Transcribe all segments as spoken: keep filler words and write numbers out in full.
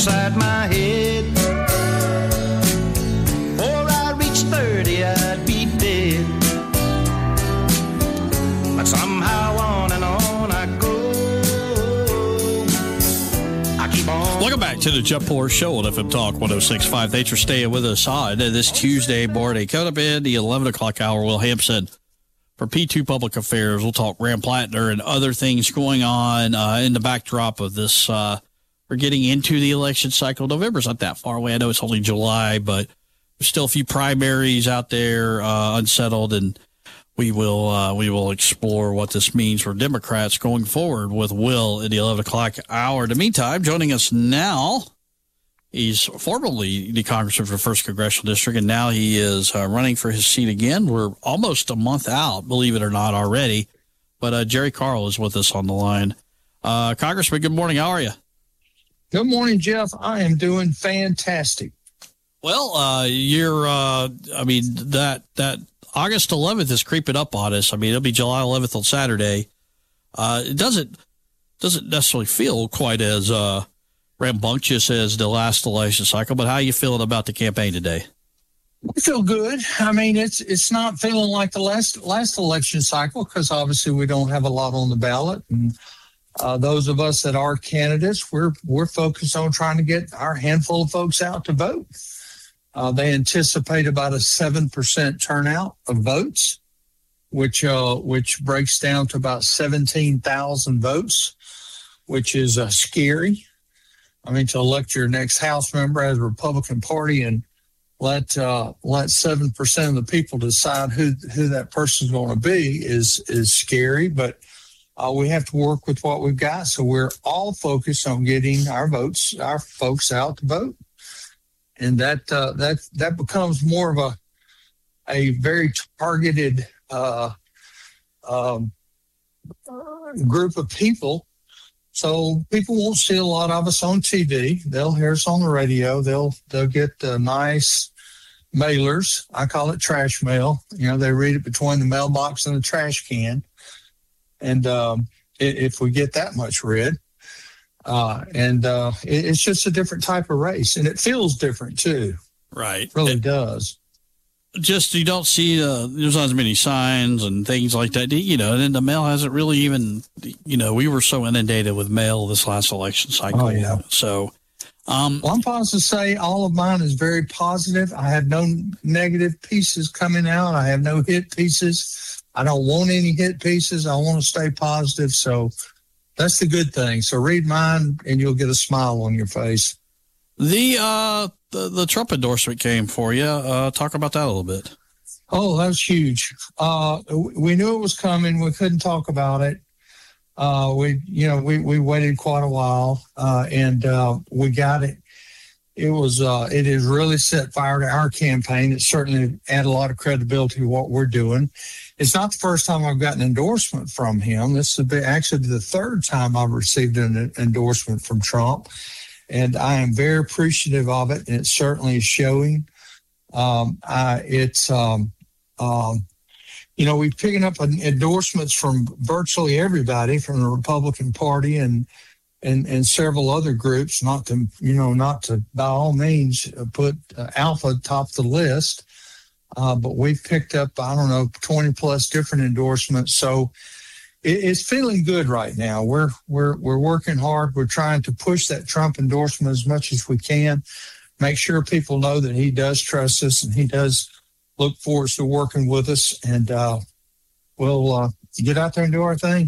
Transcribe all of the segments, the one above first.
inside my head. Before I reached thirty, I'd be dead. But somehow on and on I go. I keep on. Welcome back to the Jeff Poor Show on F M Talk one oh six point five. Thanks for staying with us on this Tuesday morning. Coming up in the eleven o'clock hour, Will Hampson for P two Public Affairs. We'll talk Graham Plattner and other things going on uh, in the backdrop of this. Uh, we're getting into the election cycle. November's not that far away. I know it's only July, but there's still a few primaries out there uh, unsettled, and we will uh, we will explore what this means for Democrats going forward with Will in the eleven o'clock hour. In the meantime, joining us now, he's formerly the congressman for the first Congressional District, and now he is uh, running for his seat again. We're almost a month out, believe it or not, already. But uh, Jerry Carl is with us on the line. Uh, Congressman, good morning. How are you? Good morning, Jeff. I am doing fantastic. Well, uh, you're, uh, I mean, that that August eleventh is creeping up on us. I mean, it'll be July eleventh on Saturday. Uh, it doesn't doesn't necessarily feel quite as uh, rambunctious as the last election cycle, but how are you feeling about the campaign today? I feel good. I mean, it's it's not feeling like the last last election cycle because obviously we don't have a lot on the ballot, and uh, those of us that are candidates, we're we're focused on trying to get our handful of folks out to vote. Uh, they anticipate about a seven percent turnout of votes, which uh, which breaks down to about seventeen thousand votes, which is uh, scary. I mean, to elect your next House member as a Republican Party and let uh, let seven percent of the people decide who who that person's going to be is is scary. But uh, we have to work with what we've got. So we're all focused on getting our votes, our folks out to vote. And that uh, that that becomes more of a a very targeted uh, um, group of people. So people won't see a lot of us on T V. They'll hear us on the radio. They'll they'll get uh, nice mailers. I call it trash mail. You know, they read it between the mailbox and the trash can. And um, if we get that much read. Uh, and uh, it, it's just a different type of race, and it feels different too. Right, it really it, does. Just you don't see uh, there's not as many signs and things like that, you know. And then the mail hasn't really even, you know, we were so inundated with mail this last election cycle. Oh yeah. So, um, well, I'm positive to say all of mine is very positive. I have no negative pieces coming out. I have no hit pieces. I don't want any hit pieces. I want to stay positive. So. That's the good thing. So read mine, and you'll get a smile on your face. The uh, the, the Trump endorsement came for you. Uh, talk about that a little bit. Oh, that was huge. Uh, we knew it was coming. We couldn't talk about it. Uh, we, you know, we, we waited quite a while, uh, and uh, we got it. It was uh, it has really set fire to our campaign. It certainly added a lot of credibility to what we're doing. It's not the first time I've gotten an endorsement from him. This is actually the third time I've received an endorsement from Trump, and I am very appreciative of it, and it certainly is showing. Um, I, it's, um, um, you know, we're picking up endorsements from virtually everybody from the Republican Party and and and several other groups, not to, you know, not to by all means put uh, Alpha top the list. Uh, but we've picked up, I don't know, twenty plus different endorsements. So it, it's feeling good right now. We're we're we're working hard. We're trying to push that Trump endorsement as much as we can. Make sure people know that he does trust us and he does look forward to working with us. And uh, we'll uh, get out there and do our thing.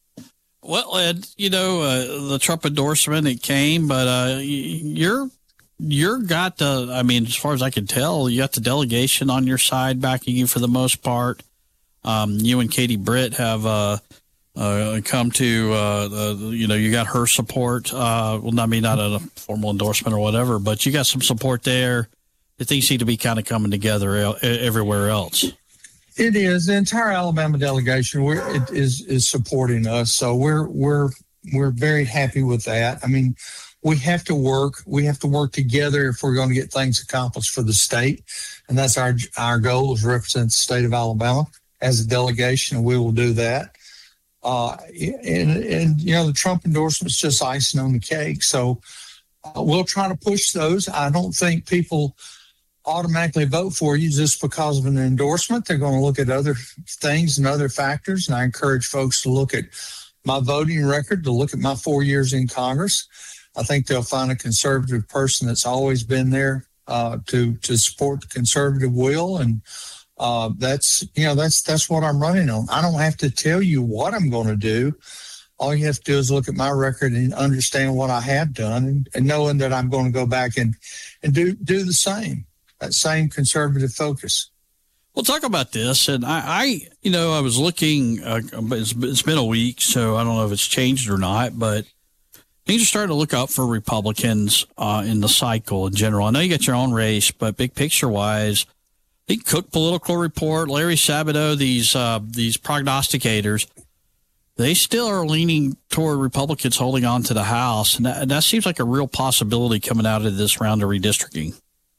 Well, Ed, you know, uh, the Trump endorsement, it came, but uh, you're You're got the, I mean, as far as I can tell, you got the delegation on your side backing you for the most part. Um, you and Katie Britt have uh, uh, come to, uh, uh, you know, you got her support. Uh, well, I mean, not a formal endorsement or whatever, but you got some support there. The things seem to be kind of coming together everywhere else. It is. The entire Alabama delegation we're, it is is supporting us, so we're we're we're very happy with that. I mean, we have to work. We have to work together if we're going to get things accomplished for the state, and that's our our goal, is represent the state of Alabama as a delegation, and we will do that. Uh, and, and you know, the Trump endorsement is just icing on the cake. So uh, we'll try to push those. I don't think people automatically vote for you just because of an endorsement. They're going to look at other things and other factors. And I encourage folks to look at my voting record, to look at my four years in Congress. I think they'll find a conservative person that's always been there uh, to to support the conservative will. And uh, that's, you know, that's that's what I'm running on. I don't have to tell you what I'm going to do. All you have to do is look at my record and understand what I have done, and, and knowing that I'm going to go back and, and do, do the same, that same conservative focus. We'll talk about this. And I, I you know, I was looking, uh, it's, it's been a week, so I don't know if it's changed or not, but things are starting to look up for Republicans uh, in the cycle in general. I know you got your own race, but big picture wise, I think Cook Political Report, Larry Sabato, these uh, these prognosticators, they still are leaning toward Republicans holding on to the House. And that, and that seems like a real possibility coming out of this round of redistricting.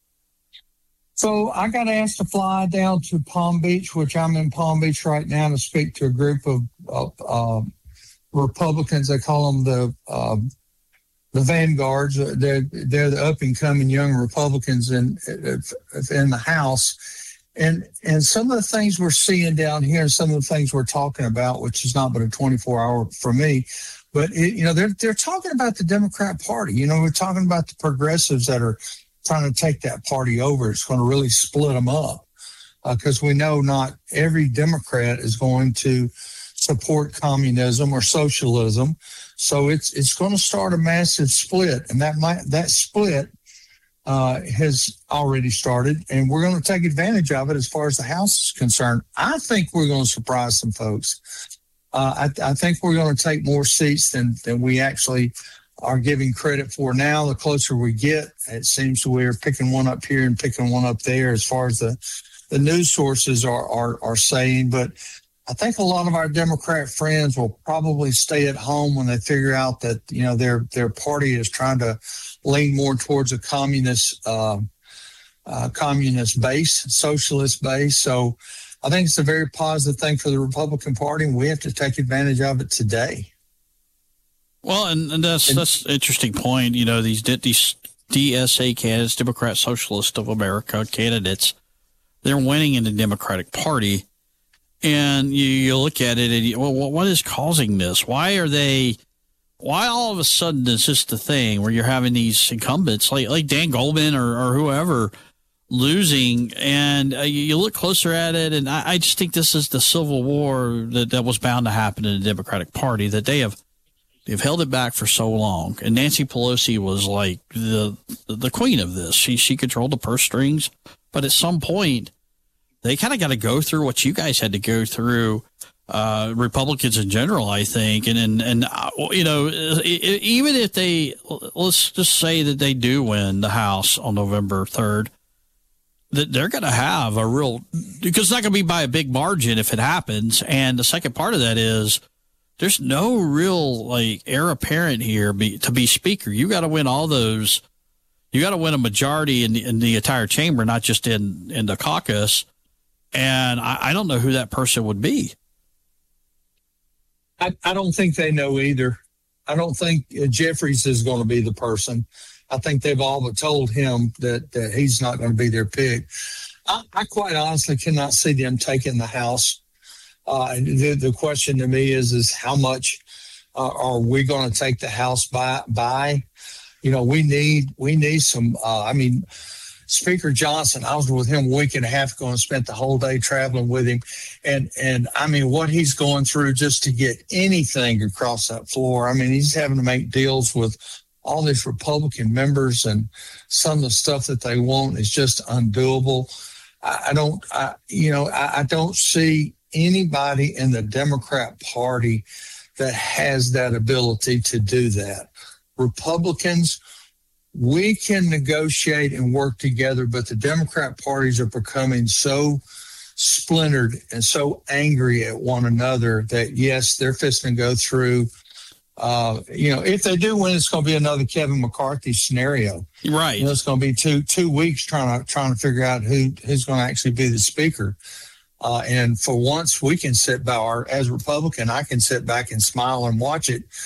So I got asked to fly down to Palm Beach, which I'm in Palm Beach right now, to speak to a group of, of uh, Republicans. They call them the uh, the vanguards. They're, they're the up-and-coming young Republicans in in the House. And and some of the things we're seeing down here, and some of the things we're talking about, which is not but a twenty-four hour for me, but it, you know, they're they're talking about the Democrat Party. You know, we're talking about the progressives that are trying to take that party over. It's going to really split them up because uh, we know not every Democrat is going to support communism or socialism. So it's it's going to start a massive split, and that might that split. Uh, has already started, and we're going to take advantage of it as far as the House is concerned. I think we're going to surprise some folks. Uh, I, I think we're going to take more seats than, than we actually are giving credit for now. The closer we get, it seems we're picking one up here and picking one up there as far as the, the news sources are, are, are saying. But I think a lot of our Democrat friends will probably stay at home when they figure out that, you know, their their party is trying to lean more towards a communist uh, uh, communist base, socialist base. So I think it's a very positive thing for the Republican Party, and we have to take advantage of it today. Well, and, and that's that's an interesting point. You know, these these D S A candidates, Democrat Socialist of America candidates, they're winning in the Democratic Party. And you, you look at it and you, well, what is causing this? Why are they, why all of a sudden is this the thing where you're having these incumbents like, like Dan Goldman or, or whoever losing? And uh, you, you look closer at it, and I, I just think this is the civil war that, that was bound to happen in the Democratic Party, that they have, they've held it back for so long. And Nancy Pelosi was like the, the queen of this. She, she controlled the purse strings, but at some point, they kind of got to go through what you guys had to go through, uh, Republicans in general, I think. And, and, and uh, you know, even if they, let's just say that they do win the House on November third, that they're going to have a real, because it's not going to be by a big margin if it happens. And the second part of that is there's no real like heir apparent here be, to be speaker. You got to win all those. You got to win a majority in the, in the entire chamber, not just in, in the caucus. And I, I don't know who that person would be. I, I don't think they know either. I don't think uh, Jeffries is going to be the person. I think they've all but told him that, that he's not going to be their pick. I, I quite honestly cannot see them taking the House. Uh, the, the question to me is, is how much uh, are we going to take the House by? by? You know, we need we need some, uh, I mean, Speaker Johnson, I was with him a week and a half ago and spent the whole day traveling with him. And, and I mean, what he's going through just to get anything across that floor. I mean, he's having to make deals with all these Republican members, and some of the stuff that they want is just undoable. I, I don't, I, you know, I, I don't see anybody in the Democrat Party that has that ability to do that. Republicans, we can negotiate and work together, but the Democrat parties are becoming so splintered and so angry at one another that, yes, they're fisting to go through. Uh, you know, if they do win, it's going to be another Kevin McCarthy scenario. Right. You know, it's going to be two two weeks trying to trying to figure out who who's going to actually be the speaker. Uh, and for once, we can sit by our, as Republican, I can sit back and smile and watch it.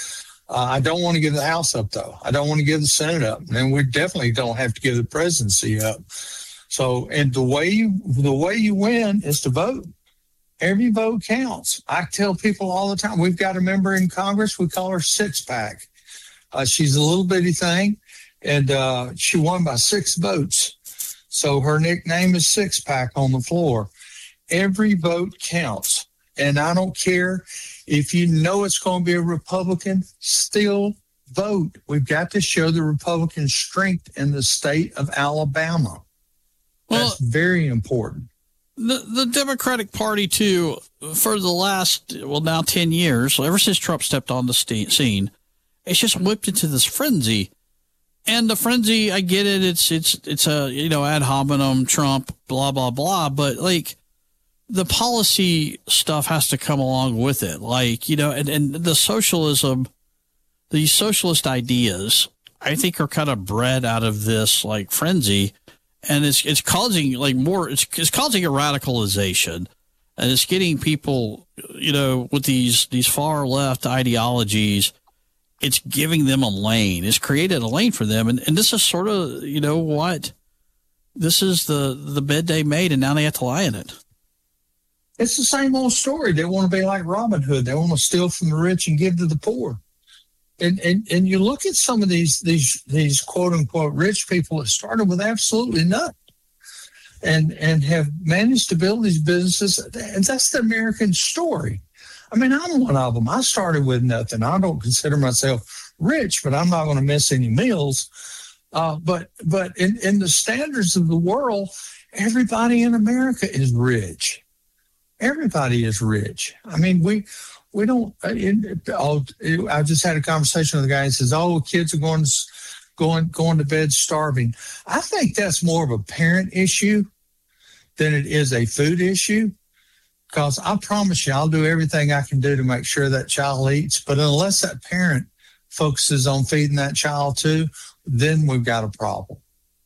Uh, I don't want to give the House up, though. I don't want to give the Senate up, and we definitely don't have to give the presidency up. So, and the way you the way you win is to vote. Every vote counts. I tell people all the time. We've got a member in Congress. We call her Six Pack. Uh, she's a little bitty thing, and uh, she won by six votes. So her nickname is Six Pack on the floor. Every vote counts, and I don't care. If you know it's going to be a Republican, still vote. We've got to show the Republican strength in the state of Alabama. Well, that's very important. The the Democratic Party, too, for the last, well, now ten years, ever since Trump stepped on the st- scene, it's just whipped into this frenzy. And the frenzy, I get it. It's, it's, it's a, you know, ad hominem, Trump, blah, blah, blah. But, like, the policy stuff has to come along with it. Like, you know, and, and the socialism, the socialist ideas, I think are kind of bred out of this like frenzy, and it's, it's causing like more, it's, it's causing a radicalization, and it's getting people, you know, with these, these far left ideologies, it's giving them a lane. It's created a lane for them. And, and this is sort of, you know what, this is the, the bed they made, and now they have to lie in it. It's the same old story. They want to be like Robin Hood. They want to steal from the rich and give to the poor. And and and you look at some of these these these quote unquote rich people that started with absolutely nothing, and and have managed to build these businesses. And that's the American story. I mean, I'm one of them. I started with nothing. I don't consider myself rich, but I'm not going to miss any meals. Uh, but but in in the standards of the world, everybody in America is rich. Everybody is rich. I mean, we we don't. It, oh, it, I just had a conversation with a guy who says, "Oh, kids are going to going going to bed starving." I think that's more of a parent issue than it is a food issue. Because I promise you, I'll do everything I can do to make sure that child eats. But unless that parent focuses on feeding that child too, then we've got a problem.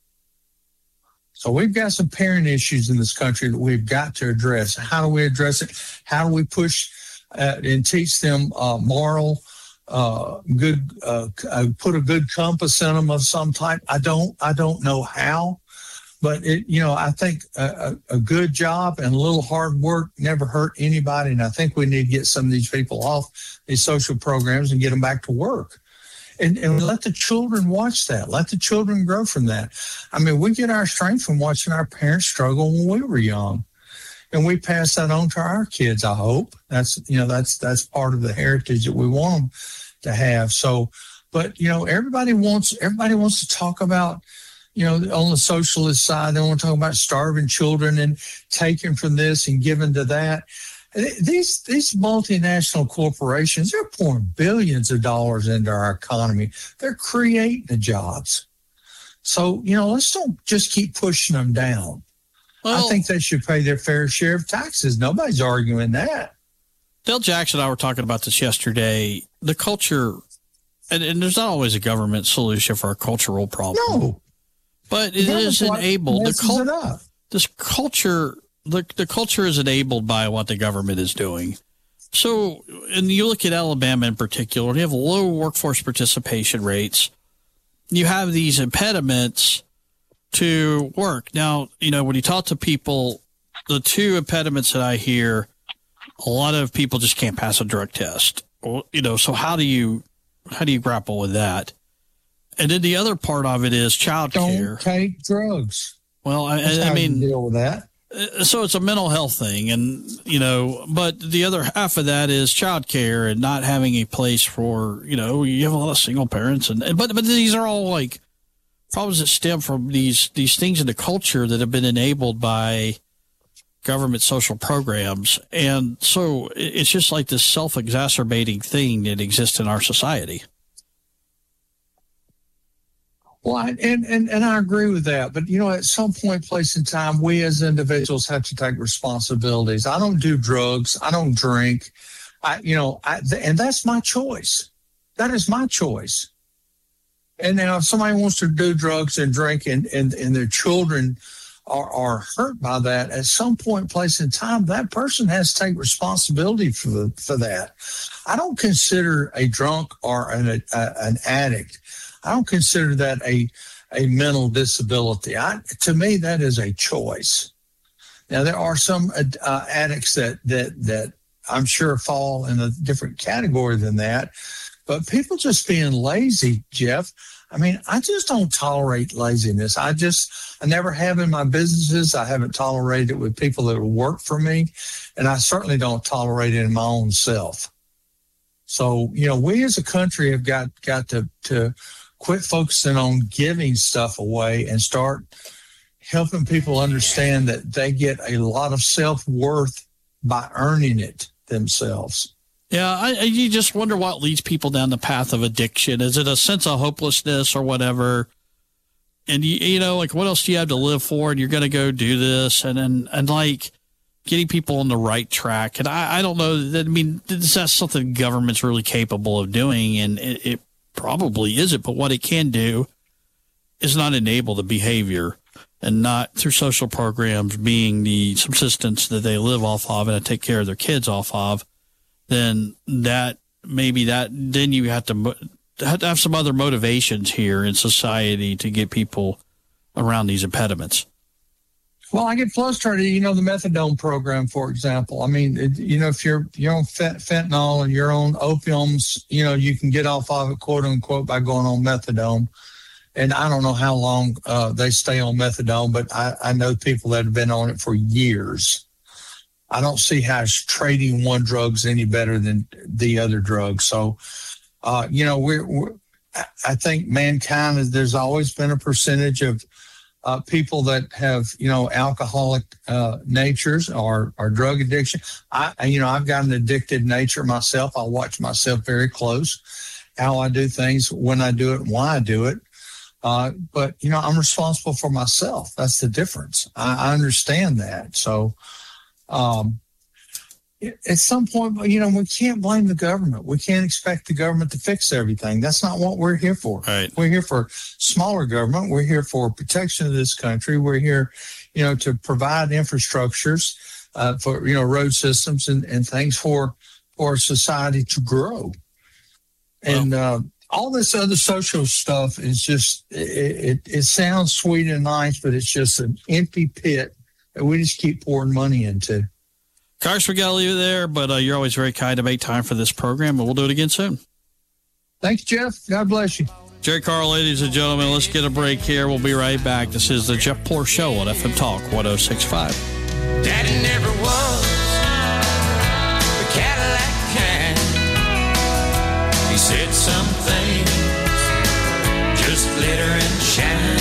So we've got some parent issues in this country that we've got to address. How do we address it? How do we push uh, and teach them uh, moral, uh, good, uh, uh, put a good compass in them of some type? I don't, I don't know how, but it, you know, I think a, a, a good job and a little hard work never hurt anybody. And I think we need to get some of these people off these social programs and get them back to work. And, and let the children watch that. Let the children grow from that. I mean, we get our strength from watching our parents struggle when we were young, and we pass that on to our kids. I hope that's you know that's that's part of the heritage that we want them to have. So, but you know, everybody wants everybody wants to talk about, you know, on the socialist side, they want to talk about starving children and taking from this and giving to that. These these multinational corporations, they're pouring billions of dollars into our economy. They're creating the jobs. So, you know, let's don't just keep pushing them down. Well, I think they should pay their fair share of taxes. Nobody's arguing that. Dale Jackson and I were talking about this yesterday. The culture, and, and there's not always a government solution for a cultural problem. No. But it is enabled. The cul- this culture... The, the culture is enabled by what the government is doing. So, and you look at Alabama in particular, you have low workforce participation rates. You have these impediments to work. Now, you know, when you talk to people, the two impediments that I hear, a lot of people just can't pass a drug test. Well, you know, so how do you, how do you grapple with that? And then the other part of it is child care. Don't take drugs. Well, I, That's I how mean, you deal with that. So it's a mental health thing, and, you know, but the other half of that is childcare and not having a place for, you know, you have a lot of single parents, and, and but but these are all like problems that stem from these these things in the culture that have been enabled by government social programs, and so it's just like this self-exacerbating thing that exists in our society. Well, I, and, and, and I agree with that. But, you know, at some point, place in time, we as individuals have to take responsibilities. I don't do drugs. I don't drink. I, you know, I, and that's my choice. That is my choice. And now if somebody wants to do drugs and drink and, and, and their children are, are hurt by that, at some point, place in time, that person has to take responsibility for the, for that. I don't consider a drunk or an a, an addict, I don't consider that a a mental disability. I, to me, that is a choice. Now, there are some uh, addicts that that that I'm sure fall in a different category than that, but people just being lazy, Jeff. I mean, I just don't tolerate laziness. I just, I never have in my businesses. I haven't tolerated it with people that work for me, and I certainly don't tolerate it in my own self. So, you know, we as a country have got, got to, to quit focusing on giving stuff away and start helping people understand that they get a lot of self-worth by earning it themselves. Yeah, I, I, you just wonder what leads people down the path of addiction. Is it a sense of hopelessness or whatever? And, you, you know, like, what else do you have to live for? And you're going to go do this. And, and, and like, getting people on the right track. And I, I don't know that, I mean, is that something government's really capable of doing? And it, it probably isn't. But what it can do is not enable the behavior, and not through social programs being the subsistence that they live off of and take care of their kids off of. Then that maybe that then you have to have to have some other motivations here in society to get people around these impediments. Well, I get frustrated. You know, the methadone program, for example. I mean, it, you know, if you're you're on fent- fentanyl and you're on opiums, you know, you can get off of it, quote unquote, by going on methadone. And I don't know how long uh, they stay on methadone, but I, I know people that have been on it for years. I don't see how trading one drug's any better than the other drug. So, uh, you know, we're, we're, I think mankind is, there's always been a percentage of uh, people that have, you know, alcoholic uh, natures or, or drug addiction. I, you know, I've got an addicted nature myself. I watch myself very close, how I do things, when I do it, and why I do it. Uh, but, you know, I'm responsible for myself. That's the difference. I, I understand that. So, Um, at some point, you know, we can't blame the government. We can't expect the government to fix everything. That's not what we're here for. Right. We're here for smaller government. We're here for protection of this country. We're here, you know, to provide infrastructures uh, for, you know, road systems and, and things for for society to grow. And well, uh, all this other social stuff is just, it, it, it sounds sweet and nice, but it's just an empty pit that we just keep pouring money into. Carson, we got to leave it there, but uh, you're always very kind to make time for this program, and we'll do it again soon. Thanks, Jeff. God bless you. Jerry Carl, ladies and gentlemen, let's get a break here. We'll be right back. This is the Jeff Poor Show on F M Talk one oh six point five. Daddy never was the Cadillac kind. He said some things just glitter and shine.